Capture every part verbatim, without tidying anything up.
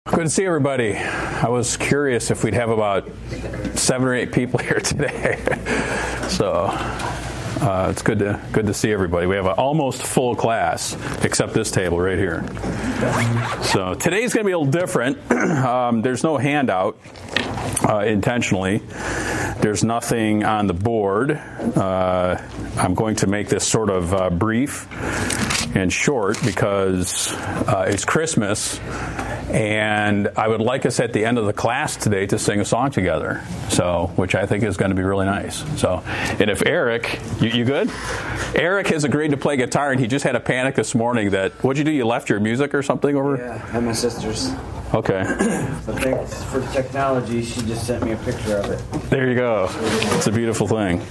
Good to see everybody. I was curious if we'd have about seven or eight people here today. so uh, it's good to good to see everybody. We have an almost full class, except this table right here. So today's going to be a little different. um, there's no handout uh, intentionally. There's nothing on the board. Uh, I'm going to make this sort of uh, brief and short because uh, it's Christmas. And I would like us at the end of the class today to sing a song together, so which I think is going to be really nice. So, and if Eric, you, you good? Eric has agreed to play guitar, and he just had a panic this morning that, what'd you do, you left your music or something over? Yeah, at my sister's. Okay. So thanks for technology, she just sent me a picture of it. There you go. It's a beautiful thing.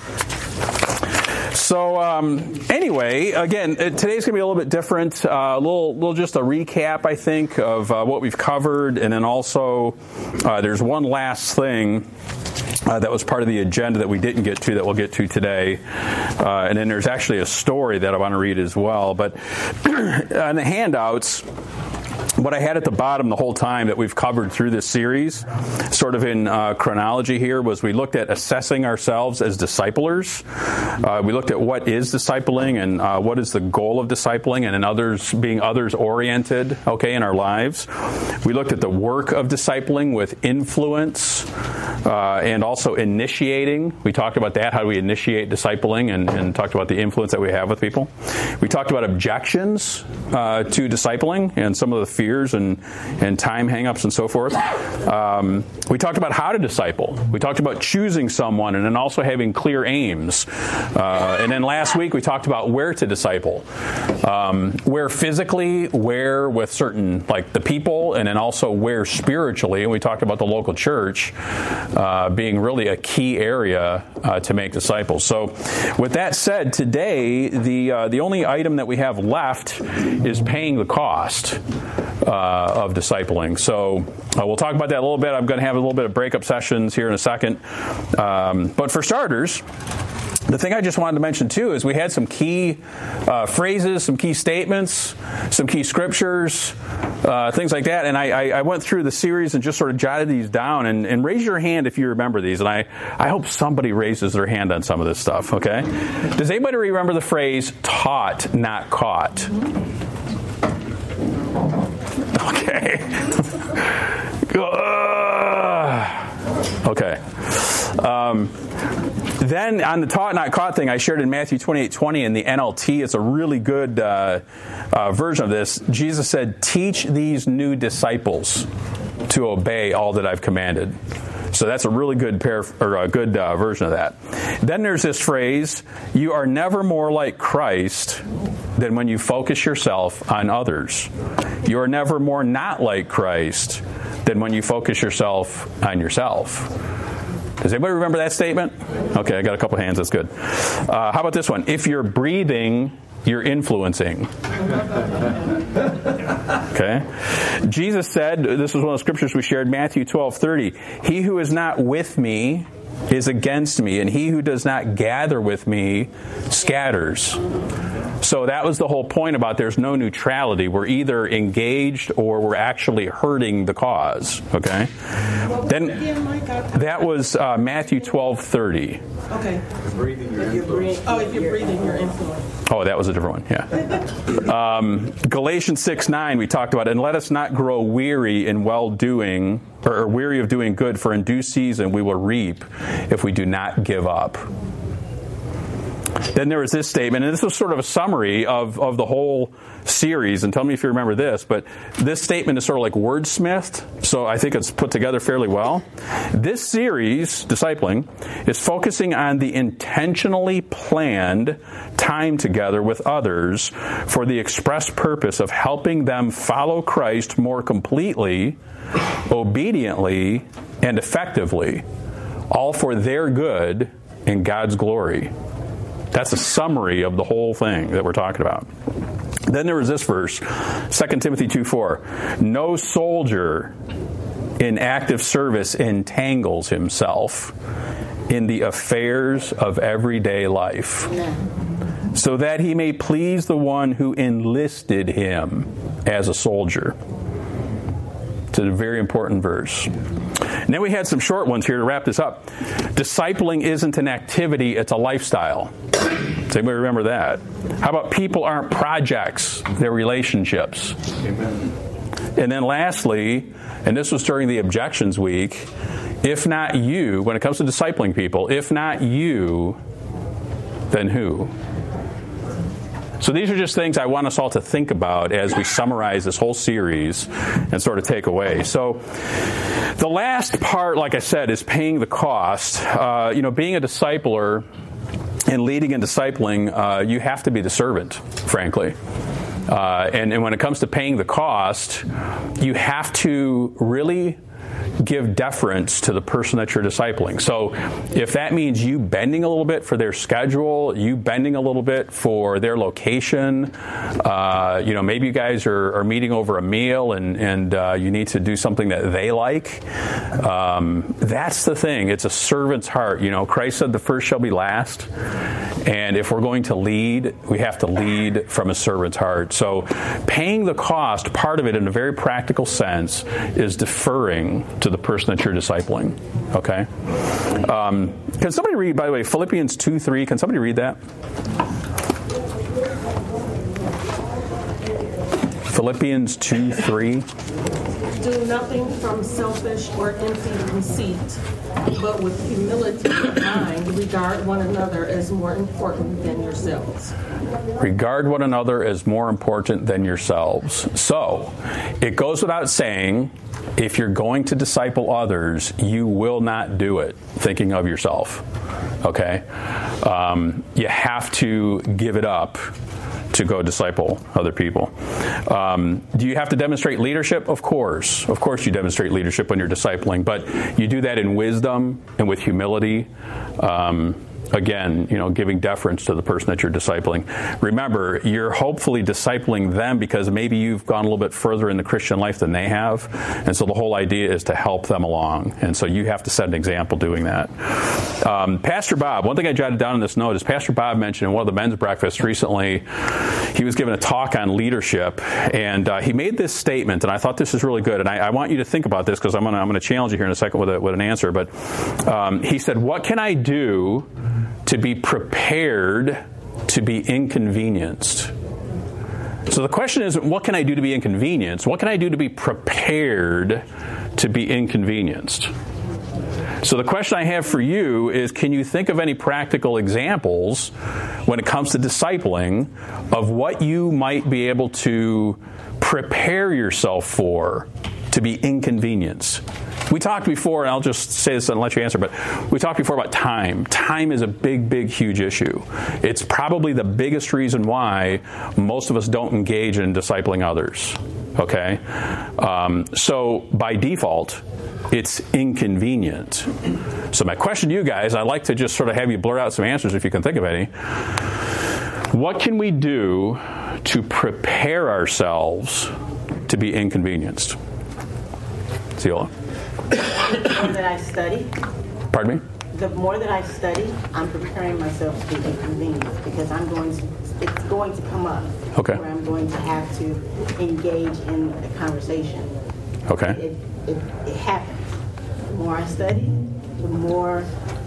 So um, anyway, again, today's going to be a little bit different. Uh, a little, little just a recap, I think, of uh, what we've covered, and then also uh, there's one last thing uh, that was part of the agenda that we didn't get to that we'll get to today, uh, and then there's actually a story that I want to read as well. But on the handouts, what I had at the bottom the whole time that we've covered through this series, sort of in uh, chronology here, was we looked at assessing ourselves as disciplers. Uh, we looked at what is discipling and uh, what is the goal of discipling, and in others being others-oriented, okay, in our lives. We looked at the work of discipling with influence uh, and also initiating. We talked about that, how do we initiate discipling, and, and talked about the influence that we have with people. We talked about objections uh, to discipling and some of the fears and, and time hang-ups and so forth. Um, we talked about how to disciple. We talked about choosing someone and then also having clear aims. Uh, and then last week we talked about where to disciple. Um, where physically, where with certain, like the people, and then also where spiritually. And we talked about the local church uh, being really a key area uh, to make disciples. So with that said, today the, uh, the only item that we have left is paying the cost Uh, of discipling. So uh, we'll talk about that a little bit. I'm going to have a little bit of breakup sessions here in a second. Um, but for starters, the thing I just wanted to mention too is we had some key uh, phrases, some key statements, some key scriptures, uh, things like that. And I, I, I went through the series and just sort of jotted these down. And, and raise your hand if you remember these. And I, I hope somebody raises their hand on some of this stuff, okay? Does anybody remember the phrase, taught, not caught? Okay. okay. Um, then on the taught not caught thing, I shared in Matthew twenty-eight twenty in the N L T. It's a really good uh, uh, version of this. Jesus said, "Teach these new disciples to obey all that I've commanded." So that's a really good pair, or a good uh, version of that. Then there's this phrase, "You are never more like Christ than when you focus yourself on others. You are never more not like Christ than when you focus yourself on yourself." Does anybody remember that statement? Okay, I got a couple hands. That's good. Uh, how about this one? "If you're breathing, you're influencing." Okay. Jesus said, this was one of the scriptures we shared, Matthew twelve thirty, "He who is not with me is against me, and he who does not gather with me scatters." So that was the whole point about there's no neutrality. We're either engaged or we're actually hurting the cause. Okay? Then that was uh, Matthew twelve thirty. Okay. If you're breathing, oh, if you're breathing, you're influenced. Oh, that was a different one. Yeah. um, Galatians six nine, we talked about, "And let us not grow weary in well-doing, or, or weary of doing good, for in due season we will reap if we do not give up." Then there was this statement, and this was sort of a summary of, of the whole series, and tell me if you remember this, but this statement is sort of like wordsmithed, so I think it's put together fairly well. This series, Discipling, is focusing on the intentionally planned time together with others for the express purpose of helping them follow Christ more completely, obediently, and effectively, all for their good and God's glory. That's a summary of the whole thing that we're talking about. Then there was this verse, Second Timothy two four. "No soldier in active service entangles himself in the affairs of everyday life, so that he may please the one who enlisted him as a soldier." It's a very important verse. And then we had some short ones here to wrap this up. Discipling isn't an activity, it's a lifestyle. Does anybody remember that? How about people aren't projects, they're relationships? Amen. And then lastly, and this was during the objections week, if not you, when it comes to discipling people, if not you, then who? So these are just things I want us all to think about as we summarize this whole series and sort of take away. So the last part, like I said, is paying the cost. Uh, you know, being a discipler and leading and discipling, uh, you have to be the servant, frankly. Uh, and, and when it comes to paying the cost, you have to really give deference to the person that you're discipling. So if that means you bending a little bit for their schedule, you bending a little bit for their location, uh, you know, maybe you guys are, are meeting over a meal and, and uh, you need to do something that they like. Um, that's the thing. It's a servant's heart. You know, Christ said the first shall be last. And if we're going to lead, we have to lead from a servant's heart. So paying the cost, part of it in a very practical sense, is deferring to the person that you're discipling. Okay? Um, can somebody read, by the way, Philippians two three? Can somebody read that? Philippians two three. Do nothing from selfish or empty conceit, but with humility of mind, regard one another as more important than yourselves. Regard one another as more important than yourselves. So, it goes without saying, if you're going to disciple others, you will not do it thinking of yourself. Okay? Um, you have to give it up to go disciple other people. Um, do you have to demonstrate leadership? Of course. Of course you demonstrate leadership when you're discipling, but you do that in wisdom and with humility. Um, Again, you know, giving deference to the person that you're discipling. Remember, you're hopefully discipling them because maybe you've gone a little bit further in the Christian life than they have. And so the whole idea is to help them along. And so you have to set an example doing that. Um, Pastor Bob, one thing I jotted down in this note is Pastor Bob mentioned in one of the men's breakfasts recently, he was giving a talk on leadership. And uh, he made this statement, and I thought this is really good. And I, I want you to think about this because I'm going to I'm going to challenge you here in a second with, a, with an answer. But um, he said, what can I do to be prepared to be inconvenienced? So the question isn't, what can I do to be inconvenienced? What can I do to be prepared to be inconvenienced? So the question I have for you is, can you think of any practical examples when it comes to discipling of what you might be able to prepare yourself for to be inconvenienced? We talked before, and I'll just say this and let you answer, but we talked before about time. Time is a big, big, huge issue. It's probably the biggest reason why most of us don't engage in discipling others. Okay? Um, so by default, it's inconvenient. So my question to you guys, I'd like to just sort of have you blurt out some answers if you can think of any. What can we do to prepare ourselves to be inconvenienced? Ciola? The more that I study, Pardon me? the more that I study, I'm preparing myself to be inconvenienced because I'm going to, it's going to come up. Okay. Where I'm going to have to engage in a conversation. Okay. It, it, it happens. The more I study, the more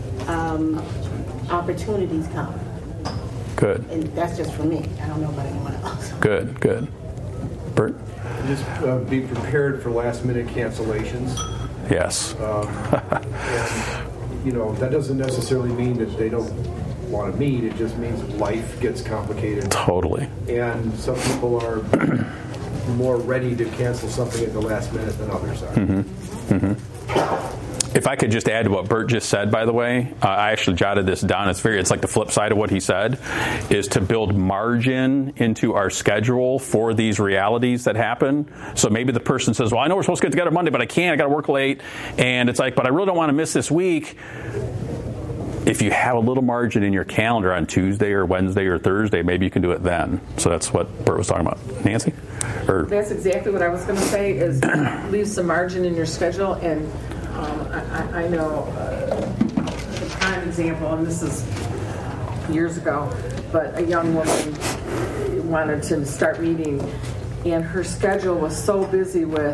um, opportunities come. Good. And that's just for me. I don't know about anyone else. Good, good. Bert? Just uh, be prepared for last-minute cancellations. Yes. Um, and, you know, that doesn't necessarily mean that they don't want to meet. It just means life gets complicated. Totally. And some people are more ready to cancel something at the last minute than others are. Mm-hmm. Mm-hmm. If I could just add to what Bert just said, by the way, uh, I actually jotted this down. It's very, it's like the flip side of what he said, is to build margin into our schedule for these realities that happen. So maybe the person says, well, I know we're supposed to get together Monday, but I can't. I got to work late. And it's like, but I really don't want to miss this week. If you have a little margin in your calendar on Tuesday or Wednesday or Thursday, maybe you can do it then. So that's what Bert was talking about. Nancy? Or, that's exactly what I was going to say, is leave some margin in your schedule. And um, I, I know uh, a prime example, and this is years ago, but a young woman wanted to start meeting, and her schedule was so busy with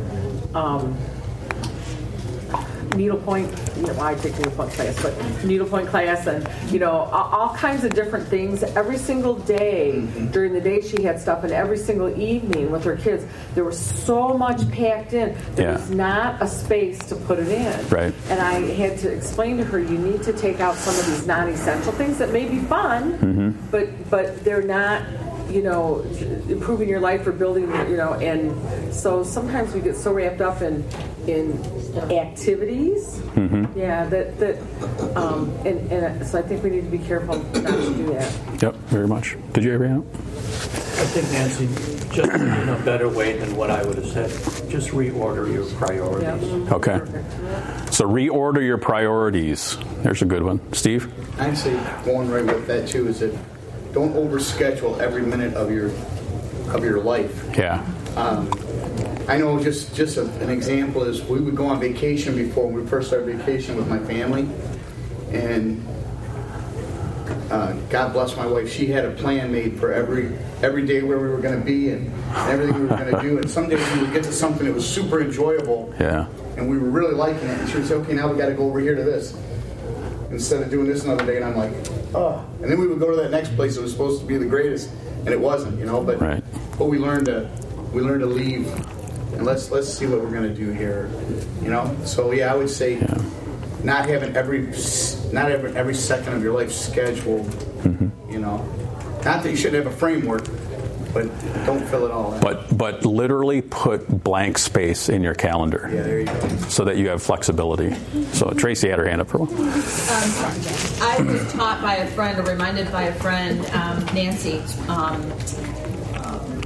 um, needlepoint, you know, I take needlepoint class, but needlepoint class and, you know, all, all kinds of different things. Every single day mm-hmm. during the day she had stuff, and every single evening with her kids, there was so much packed in. There yeah. was not a space to put it in. Right. And I had to explain to her, you need to take out some of these non-essential things that may be fun, mm-hmm. but but they're not, you know, improving your life or building, you know, and so sometimes we get so wrapped up in in activities, mm-hmm. yeah, that that, um, and, and so I think we need to be careful not to do that. Yep, very much. Did you ever, Hannah? I think, Nancy, just in a better way than what I would have said, just reorder your priorities. Yep. Okay. So reorder your priorities. There's a good one. Steve? I'd say going right with that too is that don't overschedule every minute of your of your life. Yeah. Um, I know just just a, an example is we would go on vacation before when we first started vacation with my family, and uh, God bless my wife, she had a plan made for every every day where we were going to be and, and everything we were going to do. And some days we would get to something that was super enjoyable, yeah, and we were really liking it. And she would say, "Okay, now we got to go over here to this," instead of doing this another day. And I'm like, oh. And then we would go to that next place that was supposed to be the greatest, and it wasn't, you know. But right. but we learned to we learned to leave, and let's let's see what we're going to do here, you know. So yeah, I would say yeah. not having every not every every second of your life scheduled, mm-hmm. you know. Not that you shouldn't have a framework, but don't fill it all in. But but literally put blank space in your calendar. Yeah, there you go. So that you have flexibility. So Tracy had her hand up for a while. Um, I was taught by a friend, or reminded by a friend, um, Nancy, um, um,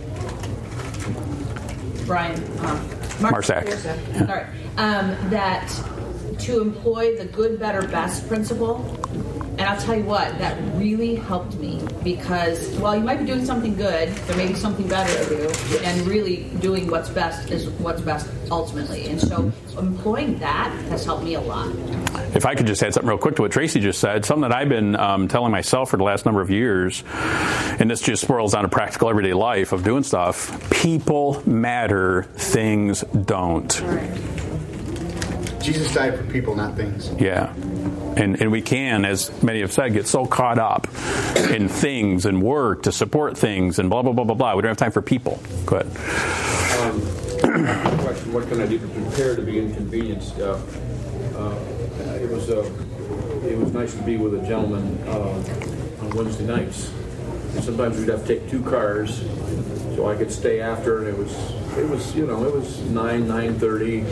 Brian, um, Marsack. Yeah. All right, um, that to employ the good, better, best principle. And I'll tell you what, that really helped me, because while you might be doing something good, there may be something better to do, and really doing what's best is what's best ultimately. And so employing that has helped me a lot. If I could just add something real quick to what Tracy just said, something that I've been um, telling myself for the last number of years, and this just swirls down to practical everyday life of doing stuff, people matter, things don't. Right. Jesus died for people, not things. Yeah. And and we can, as many have said, get so caught up in things and work to support things and blah, blah, blah, blah, blah. We don't have time for people. Go ahead. Um, question, what can I do to prepare to be inconvenienced? Uh, uh, it was uh, it was nice to be with a gentleman uh, on Wednesday nights. And sometimes we'd have to take two cars so I could stay after, and it was, it was you know, it was nine, nine thirty.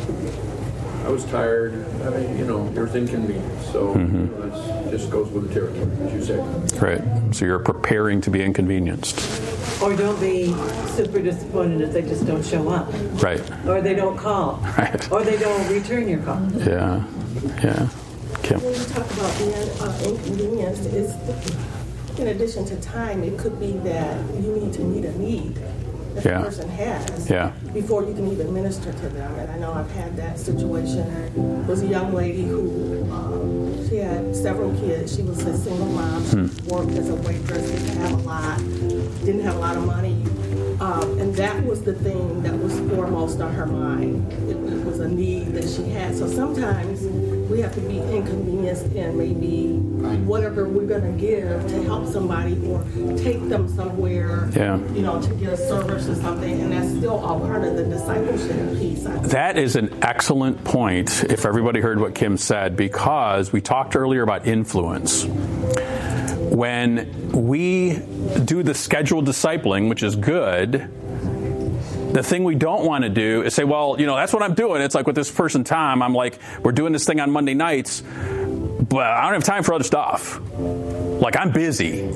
I was tired. I mean, you know, there's inconvenience. So mm-hmm. you know, that just goes with the territory, as you say. Right. So you're preparing to be inconvenienced. Or don't be super disappointed if they just don't show up. Right. Or they don't call. Right. Or they don't return your call. Yeah. Yeah. Kim. When you talk about being uh, inconvenienced, is in addition to time, it could be that you need to meet a need that yeah. the person has yeah. before you can even minister to them. And I know I've had that situation. There was a young lady who um, she had several kids. She was a single mom. She hmm. worked as a waitress, didn't have a lot, didn't have a lot of money. Um, and that was the thing that was foremost on her mind. It, it was a need that she had. So sometimes we have to be inconvenienced in maybe whatever we're going to give to help somebody or take them somewhere, yeah. you know, to get a service or something. And that's still all part of the discipleship piece. That is an excellent point, if everybody heard what Kim said, because we talked earlier about influence. When we do the scheduled discipling, which is good, the thing we don't want to do is say, well, you know, that's what I'm doing. It's like with this person, Tom, I'm like, we're doing this thing on Monday nights, but I don't have time for other stuff. Like, I'm busy.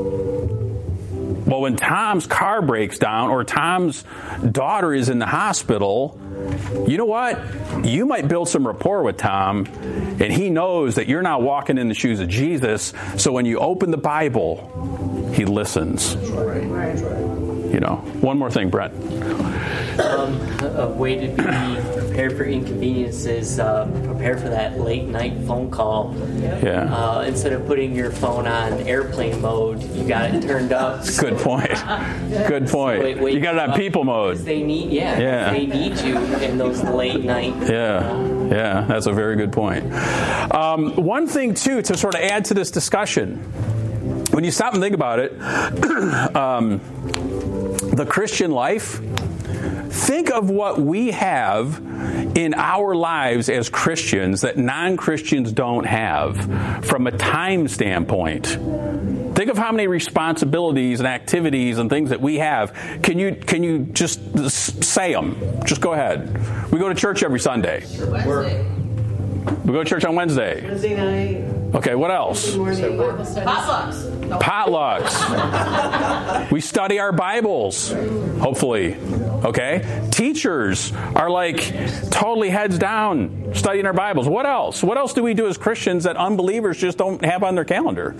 Well, when Tom's car breaks down or Tom's daughter is in the hospital, you know what? You might build some rapport with Tom, and he knows that you're not walking in the shoes of Jesus, so when you open the Bible, he listens. Right, right, right. You know, one more thing, Brett. Um, a way to be prepared for inconveniences, uh, prepare for that late night phone call. Yeah. Uh, instead of putting your phone on airplane mode, you got it turned up. Good point. Good point. So wait, wait, you got it on people mode. They need, yeah, Yeah. they need you in those late night. Yeah, yeah, that's a very good point. Um, one thing, too, to sort of add to this discussion, when you stop and think about it, um, the Christian life, think of what we have in our lives as Christians that non-Christians don't have from a time standpoint. Think of how many responsibilities and activities and things that we have. Can you can you just say them? Just go ahead. We go to church every Sunday. Wednesday. We go to church on Wednesday. Wednesday night. Okay, what else? Potlucks. No. Potlucks. We study our Bibles, hopefully. Okay? Teachers are like totally heads down studying our Bibles. What else? What else do we do as Christians that unbelievers just don't have on their calendar?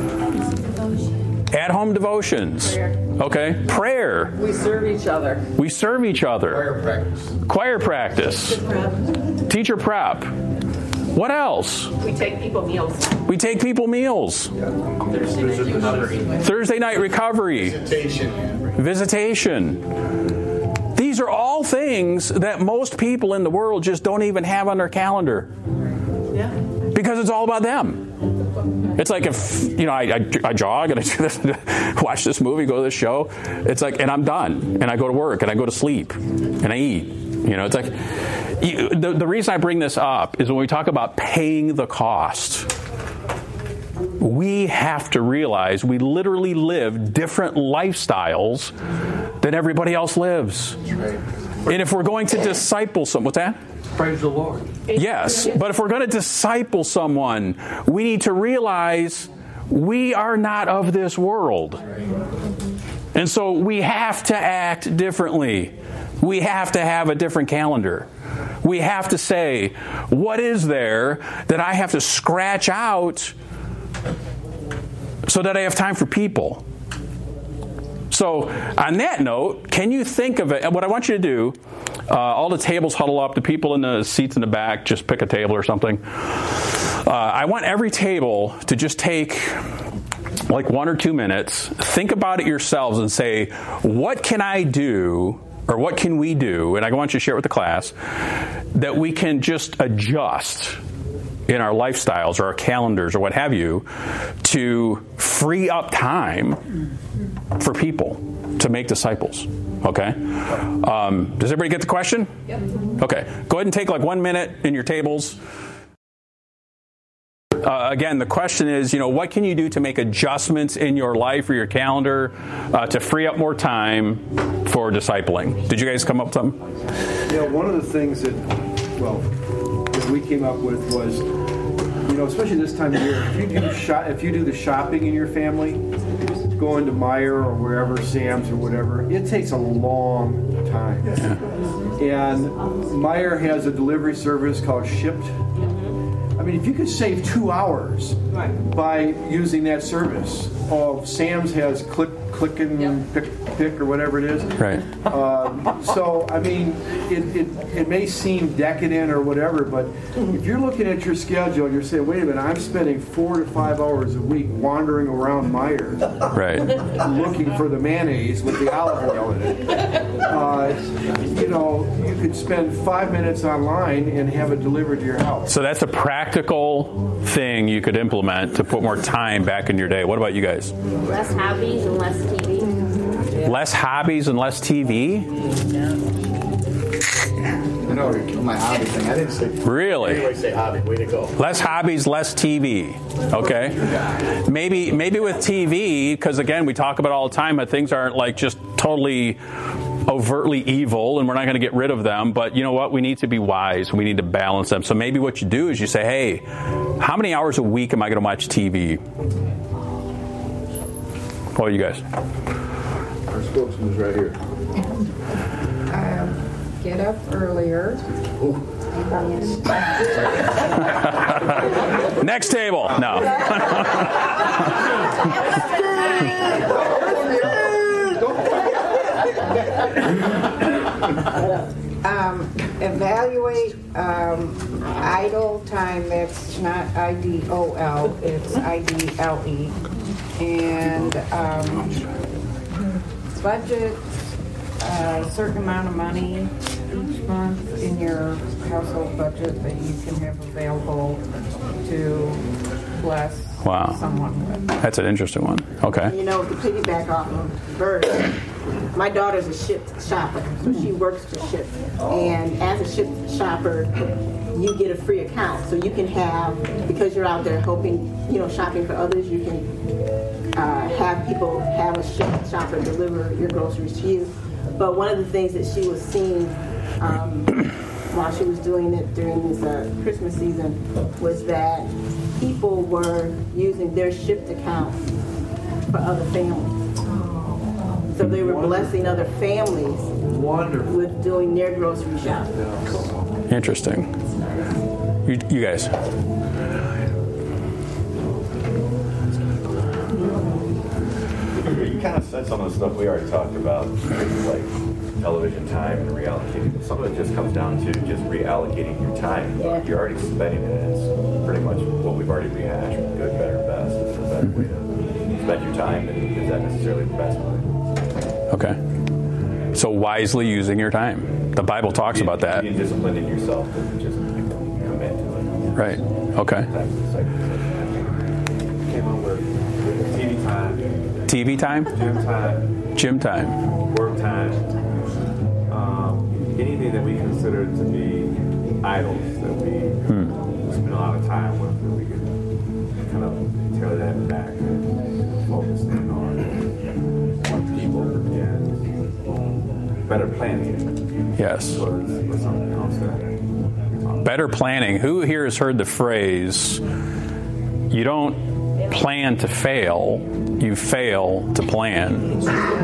At-home devotions. Okay? Prayer. We serve each other. We serve each other. Choir practice. Choir practice. Teacher prep. What else? We take people meals. We take people meals. Thursday night recovery. Thursday night recovery. Visitation. Visitation. These are all things that most people in the world just don't even have on their calendar. Yeah. Because it's all about them. It's like if, you know, I, I, I jog and I do this, watch this movie, go to this show. It's like, and I'm done. And I go to work and I go to sleep and I eat. You know, it's like, you, the, the reason I bring this up is when we talk about paying the cost, we have to realize we literally live different lifestyles than everybody else lives. And if we're going to disciple someone, what's that? Praise the Lord. Yes, but if we're going to disciple someone, we need to realize we are not of this world. And so we have to act differently. We have to have a different calendar. We have to say, what is there that I have to scratch out so that I have time for people? So on that note, can you think of it? What I want you to do, uh, all the tables huddle up, the people in the seats in the back, just pick a table or something. Uh, I want every table to just take like one or two minutes, think about it yourselves and say, what can I do, or what can we do, and I want you to share it with the class, that we can just adjust in our lifestyles or our calendars or what have you to free up time for people to make disciples. Okay? Um, does everybody get the question? Yep. Okay. Go ahead and take like one minute in your tables. Uh, again, the question is, you know, what can you do to make adjustments in your life or your calendar uh, to free up more time for discipling? Did you guys come up with something? Yeah, one of the things that, well, that we came up with was, you know, especially this time of year, if you do shop, if you do the shopping in your family, going to Meijer or wherever, Sam's or whatever, it takes a long time. Yeah. And Meijer has a delivery service called Shipt. I mean, if you could save two hours right. by using that service, oh, Sam's has click, click and yep. pick, pick or whatever it is. Right. Um, so, I mean, it, it it may seem decadent or whatever, but if you're looking at your schedule and you're saying, wait a minute, I'm spending four to five hours a week wandering around Meijer, right, looking for the mayonnaise with the olive oil in it. Uh, you know, you could spend five minutes online and have it delivered to your house. So that's a practical thing you could implement to put more time back in your day. What about you guys? Less hobbies and less T V. Less hobbies and less T V? You know, my hobby thing. I didn't say. Really? Anyway, say hobby. Way to go. Less hobbies, less T V. Okay. Maybe, maybe with T V, because again, we talk about all the time that things aren't like just totally overtly evil, and we're not going to get rid of them. But you know what? We need to be wise. We need to balance them. So maybe what you do is you say, "Hey, how many hours a week am I going to watch T V?" What are you guys? Our spokesman's right here. Um, get up earlier. Next table. No. Um, evaluate um, idle time. That's not I D O L. It's I D L E. And um, budget a certain amount of money each month in your household budget that you can have available to bless Wow. someone with. That's an interesting one. Okay. You know, to piggyback off of Bert, my daughter's a Shipt shopper, so she works for Shipt. And as a Shipt shopper, you get a free account. So you can have, because you're out there helping, you know, shopping for others, you can uh, have people have a Shipt shopper deliver your groceries to you. But one of the things that she was seeing um, while she was doing it during this uh, Christmas season was that people were using their Shipt account for other families. So they were blessing other families Wonderful. with doing their grocery shopping. Interesting. You, you guys. You kind of said some of the stuff we already talked about, like television time and reallocating. Some of it just comes down to just reallocating your time. Yeah. You're already spending it. It's pretty much what we've already rehashed. Good, better, best. Is the better way to spend your time, and is that necessarily the best way? Okay. So wisely using your time. The Bible talks being, about that. Being disciplined in yourself and just commit to it. Right. Okay. Came up with T V time. T V time? Gym time. Gym time. Work time. Um, anything that we consider to be idols that we Hmm. spend a lot of time with, that we can kind of tear that back and focus in on, on people and better planning. Yes. Was, was something else that Better planning. Who here has heard the phrase, you don't plan to fail, you fail to plan?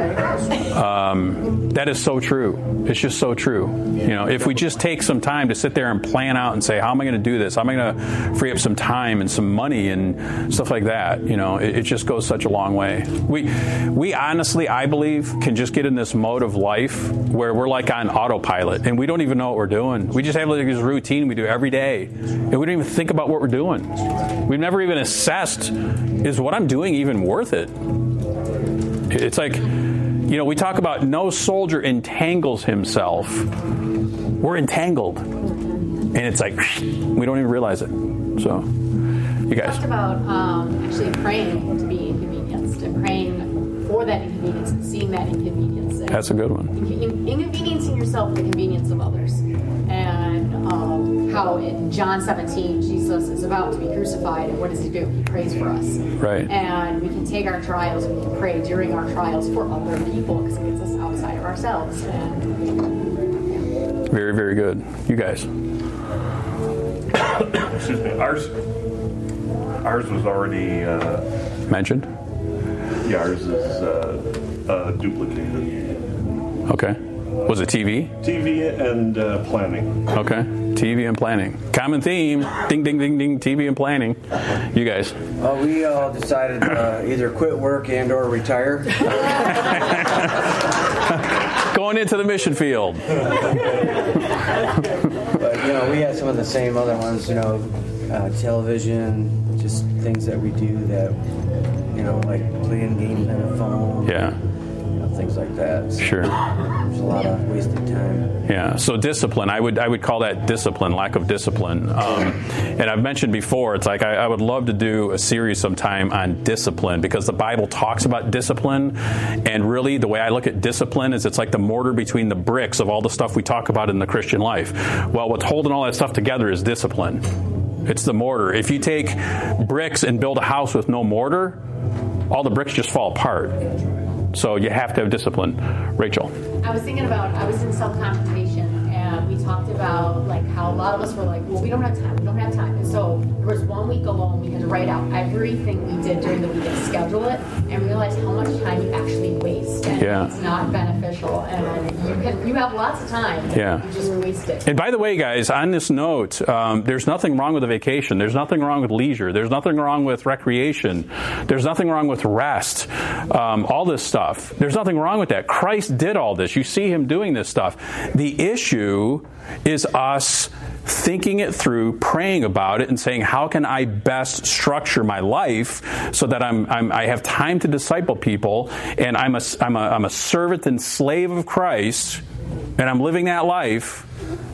Um, that is so true. It's just so true. You know, if we just take some time to sit there and plan out and say, how am I going to do this? How am I going to free up some time and some money and stuff like that? You know, it, it just goes such a long way. We, we honestly, I believe, can just get in this mode of life where we're like on autopilot and we don't even know what we're doing. We just have like this routine we do every day, and we don't even think about what we're doing. We've never even assessed, is what I'm doing even worth it? It's like, you know, we talk about no soldier entangles himself. We're entangled. And it's like, we don't even realize it. So, you guys. Talked about um, actually praying to be inconvenienced and praying for that inconvenience and seeing that inconvenience. And That's a good one. in- inconveniencing yourself for the convenience of others. And um, how in John seventeen, Jesus is about to be crucified, and what does he do? He prays for us. Right. And we can take our trials, we can pray during our trials for other people because it gets us outside of ourselves. And Very, very good. You guys. Excuse me. Ours, ours was already uh, mentioned. Yeah, ours is uh, uh, duplicated. Okay. Was it T V? T V and uh, planning. Okay. T V and planning. Common theme. Ding, ding, ding, ding. T V and planning. You guys. Uh, we all decided uh, either quit work and or retire. Going into the mission field. But, you know, we had some of the same other ones, you know, uh, television, just things that we do that, you know, like playing games on the phone. Yeah. You know, things like that. So Sure. There's a lot of wasted time. Yeah, so discipline. I would I would call that discipline, lack of discipline. Um, and I've mentioned before, it's like I, I would love to do a series sometime on discipline because the Bible talks about discipline. And really, the way I look at discipline is it's like the mortar between the bricks of all the stuff we talk about in the Christian life. Well, what's holding all that stuff together is discipline. It's the mortar. If you take bricks and build a house with no mortar, all the bricks just fall apart. So you have to have discipline. Rachel. I was thinking about, I was in self-confrontation, and we talked about like how a lot of us were like, well, we don't have time, we don't have time. And so there was one week alone we had to write out everything we did during the week and schedule it and realize how much time you actually waste. And Yeah. it's not beneficial. And you can you have lots of time. Yeah. You just waste it. And by the way, guys, on this note, um, there's nothing wrong with a vacation. There's nothing wrong with leisure. There's nothing wrong with recreation. There's nothing wrong with rest. Um, all this stuff. There's nothing wrong with that. Christ did all this. You see him doing this stuff. The issue is us thinking it through, praying about it, and saying, how can I best structure my life so that I'm, I'm I have time to disciple people, and I'm a, I'm a I'm a servant and slave of Christ, and I'm living that life,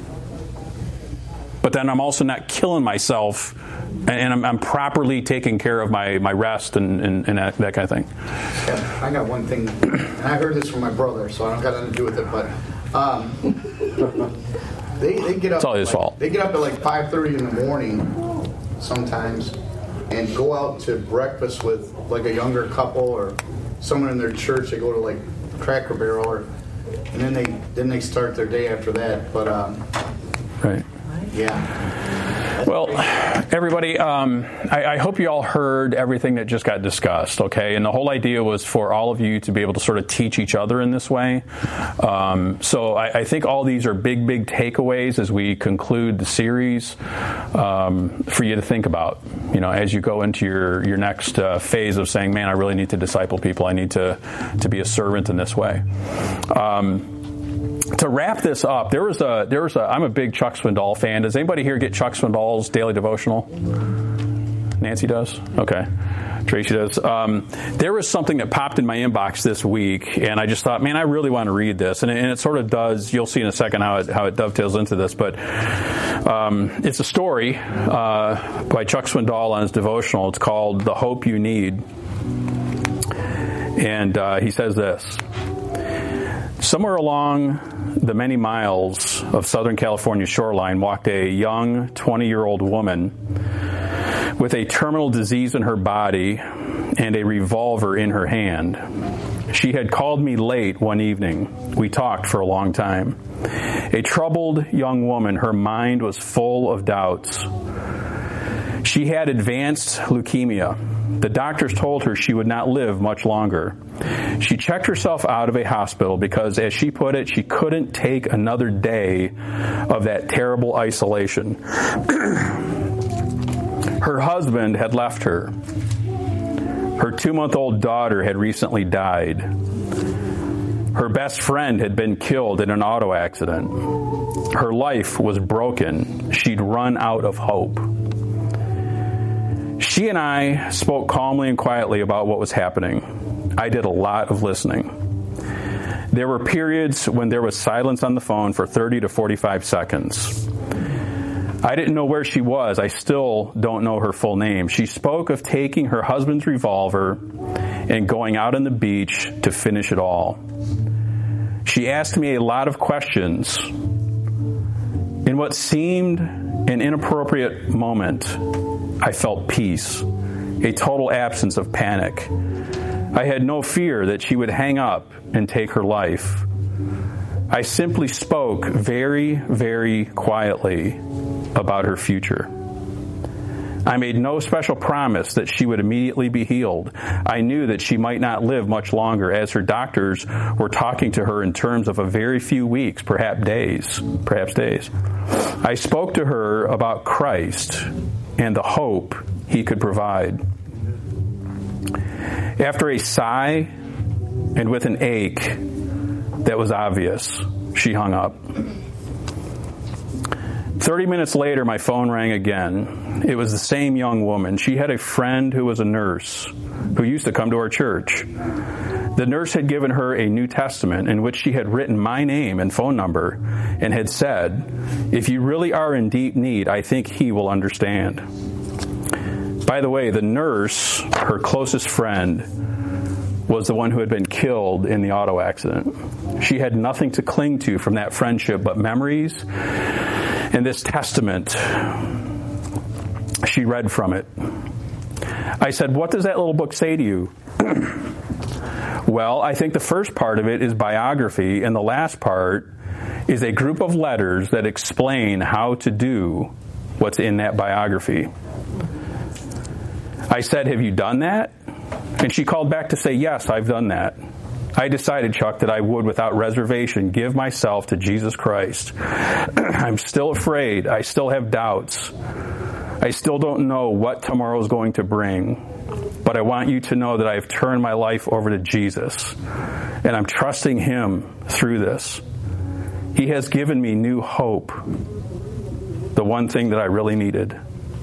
but then I'm also not killing myself, and I'm, I'm properly taking care of my, my rest and, and, and that, that kind of thing. Yeah, I got one thing, and I heard this from my brother, so I don't got nothing to do with it, but um, they, they get up. It's all his like, fault. They get up at like five thirty in the morning sometimes and go out to breakfast with like a younger couple or someone in their church. They go to like Cracker Barrel, or, and then they then they start their day after that. But um, right. Yeah. Well, everybody, um, I, I hope you all heard everything that just got discussed, okay? And the whole idea was for all of you to be able to sort of teach each other in this way. Um, so I, I think all these are big, big takeaways as we conclude the series um, for you to think about, you know, as you go into your, your next uh, phase of saying, man, I really need to disciple people. I need to, to be a servant in this way. Um, To wrap this up, there was a there was a I'm a big Chuck Swindoll fan. Does anybody here get Chuck Swindoll's daily devotional? Nancy does? Okay. Tracy does. Um, there was something that popped in my inbox this week, and I just thought, man, I really want to read this. And it, and it sort of does. You'll see in a second how it, how it dovetails into this. But um, it's a story uh, by Chuck Swindoll on his devotional. It's called The Hope You Need. And uh, he says this. Somewhere along the many miles of Southern California shoreline walked a young twenty-year-old woman with a terminal disease in her body and a revolver in her hand. She had called me late one evening. We talked for a long time. A troubled young woman, her mind was full of doubts. She had advanced leukemia. The doctors told her she would not live much longer. She checked herself out of a hospital because, as she put it, she couldn't take another day of that terrible isolation. Her husband had left her. Her two-month-old daughter had recently died. Her best friend had been killed in an auto accident. Her life was broken. She'd run out of hope. She and I spoke calmly and quietly about what was happening. I did a lot of listening. There were periods when there was silence on the phone for thirty to forty-five seconds. I didn't know where she was. I still don't know her full name. She spoke of taking her husband's revolver and going out on the beach to finish it all. She asked me a lot of questions. In what seemed an inappropriate moment, I felt peace, a total absence of panic. I had no fear that she would hang up and take her life. I simply spoke very, very quietly about her future. I made no special promise that she would immediately be healed. I knew that she might not live much longer, as her doctors were talking to her in terms of a very few weeks, perhaps days, perhaps days. I spoke to her about Christ and the hope he could provide. After a sigh and with an ache that was obvious, she hung up. Thirty minutes later, my phone rang again. It was the same young woman. She had a friend who was a nurse who used to come to our church. The nurse had given her a New Testament in which she had written my name and phone number and had said, if you really are in deep need, I think he will understand. By the way, the nurse, her closest friend, was the one who had been killed in the auto accident. She had nothing to cling to from that friendship but memories and this testament. She read from it. I said, what does that little book say to you? Well, I think the first part of it is biography, and the last part is a group of letters that explain how to do what's in that biography. I said, have you done that? And she called back to say, yes, I've done that. I decided, Chuck, that I would, without reservation, give myself to Jesus Christ. I'm still afraid. I still have doubts. I still don't know what tomorrow is going to bring. But I want you to know that I've turned my life over to Jesus. And I'm trusting Him through this. He has given me new hope. The one thing that I really needed.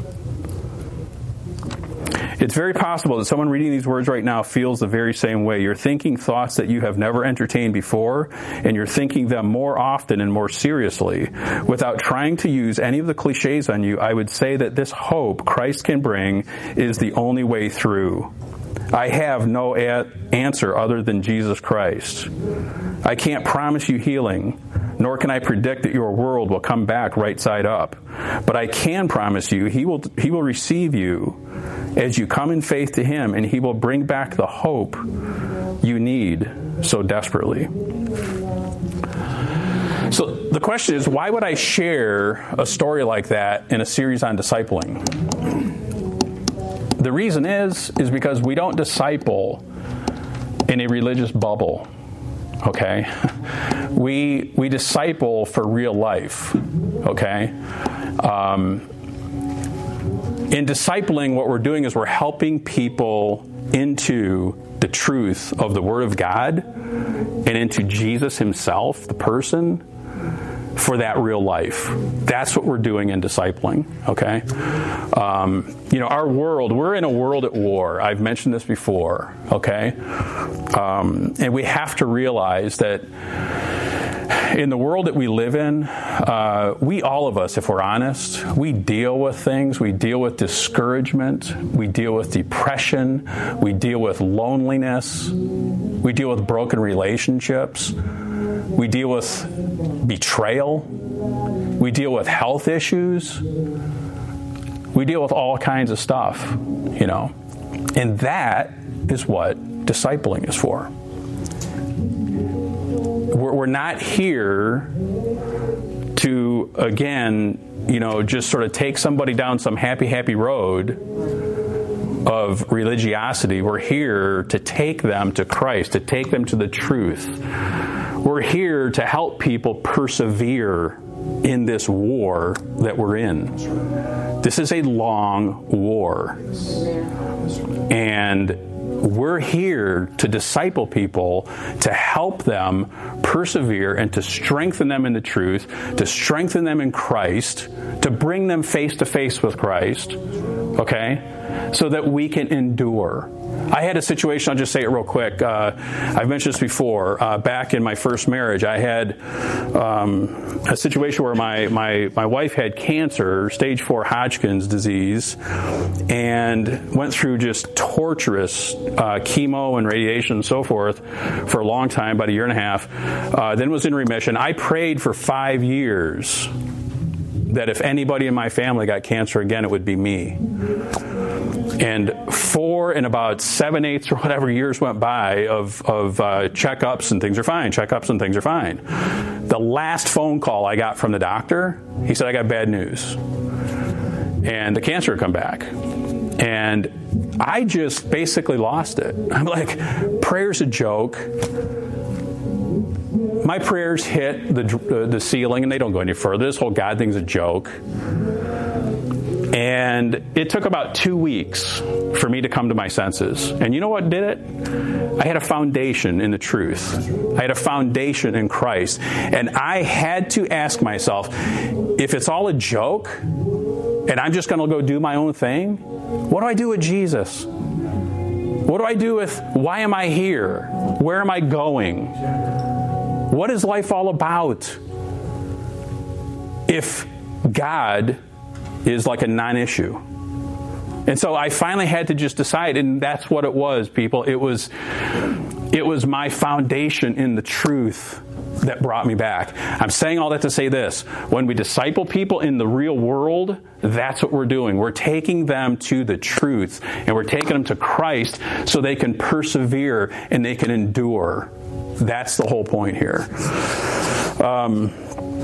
It's very possible that someone reading these words right now feels the very same way. You're thinking thoughts that you have never entertained before, and you're thinking them more often and more seriously. Without trying to use any of the cliches on you, I would say that this hope Christ can bring is the only way through. I have no a- answer other than Jesus Christ. I can't promise you healing, nor can I predict that your world will come back right side up. But I can promise you He will He will receive you as you come in faith to Him, and He will bring back the hope you need so desperately. So the question is, why would I share a story like that in a series on discipling? The reason is, is because we don't disciple in a religious bubble. Okay? We we disciple for real life. Okay? Um, in discipling, what we're doing is we're helping people into the truth of the Word of God and into Jesus Himself, the person, for that real life. That's what we're doing in discipling, okay? Um, you know, our world, we're in a world at war. I've mentioned this before, okay? Um, and we have to realize that in the world that we live in, uh, we, all of us, if we're honest, we deal with things. We deal with discouragement. We deal with depression. We deal with loneliness. We deal with broken relationships. We deal with betrayal. We deal with health issues. We deal with all kinds of stuff, you know. And that is what discipling is for. We're, we're not here to, again, you know, just sort of take somebody down some happy, happy road of religiosity. We're here to take them to Christ, to take them to the truth. We're here to help people persevere in this war that we're in. This is a long war. And we're here to disciple people, to help them persevere and to strengthen them in the truth, to strengthen them in Christ, to bring them face to face with Christ, okay, so that we can endure. I had a situation, I'll just say it real quick. Uh, I've mentioned this before. Uh, back in my first marriage, I had um, a situation where my, my, my wife had cancer, stage four Hodgkin's disease, and went through just torturous uh, chemo and radiation and so forth for a long time, about a year and a half. Uh, then was in remission. I prayed for five years that if anybody in my family got cancer again, it would be me. And four and about seven eighths or whatever years went by of, of uh, checkups and things are fine, checkups and things are fine. The last phone call I got from the doctor, he said, I got bad news. And the cancer had come back. And I just basically lost it. I'm like, prayer's a joke. My prayers hit the, the, the ceiling and they don't go any further. This whole God thing's a joke. And it took about two weeks for me to come to my senses. And you know what did it? I had a foundation in the truth. I had a foundation in Christ. And I had to ask myself, if it's all a joke, and I'm just going to go do my own thing, what do I do with Jesus? What do I do with, why am I here? Where am I going? What is life all about? If God is like a non-issue. And so I finally had to just decide, and that's what it was, people. It was it was my foundation in the truth that brought me back. I'm saying all that to say this. When we disciple people in the real world, that's what we're doing. We're taking them to the truth, and we're taking them to Christ so they can persevere and they can endure. That's the whole point here. Um,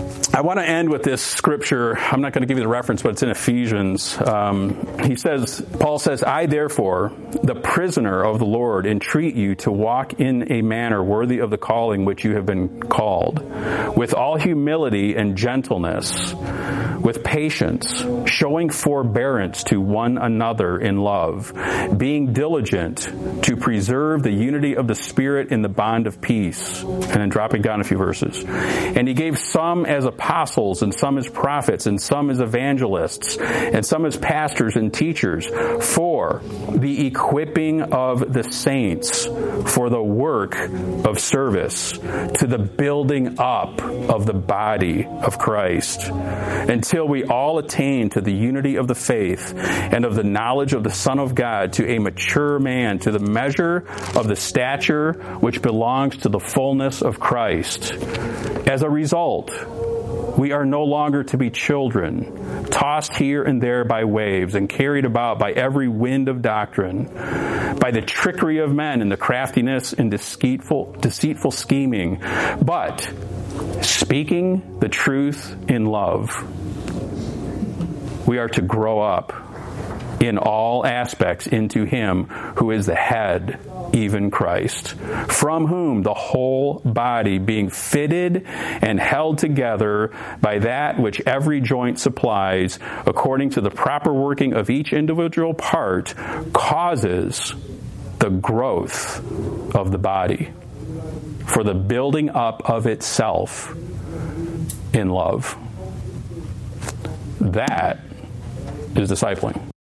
I want to end with this scripture. I'm not going to give you the reference, but it's in Ephesians. Um, he says, Paul says, I therefore, the prisoner of the Lord, entreat you to walk in a manner worthy of the calling which you have been called, with all humility and gentleness, with patience, showing forbearance to one another in love, being diligent to preserve the unity of the Spirit in the bond of peace. And then dropping down a few verses. And he gave some as apostles, and some as prophets, and some as evangelists, and some as pastors and teachers, for the equipping of the saints, for the work of service, to the building up of the body of Christ, until we all attain to the unity of the faith and of the knowledge of the Son of God, to a mature man, to the measure of the stature which belongs to the fullness of Christ. As a result, we are no longer to be children, tossed here and there by waves and carried about by every wind of doctrine, by the trickery of men and the craftiness and deceitful, deceitful scheming, but speaking the truth in love, we are to grow up in all aspects into Him who is the head, even Christ, from whom the whole body, being fitted and held together by that which every joint supplies, according to the proper working of each individual part, causes the growth of the body for the building up of itself in love. That is discipling.